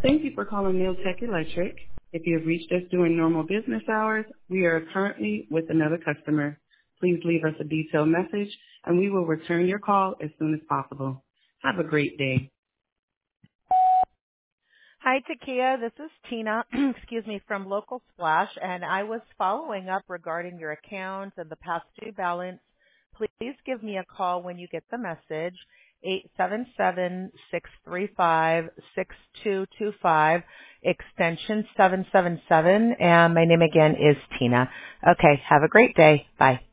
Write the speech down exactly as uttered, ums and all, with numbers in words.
Thank you for calling Neeltech Electric. If you have reached us during normal business hours, we are currently with another customer. Please leave us a detailed message, and we will return your call as soon as possible. Have a great day. Hi, Takia. This is Tina, excuse me, from Local Splash, and I was following up regarding your account and the past due balance. Please give me a call when you get the message, eight seven seven, six three five, six two two five, extension seven seven seven, and my name again is Tina. Okay, have a great day. Bye.